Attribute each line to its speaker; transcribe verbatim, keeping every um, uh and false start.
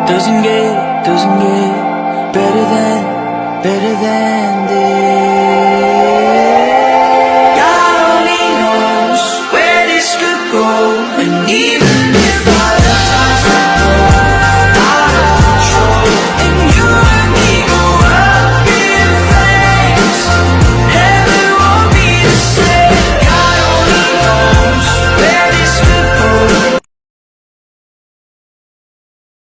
Speaker 1: Doesn't get, doesn't get better than, better than this.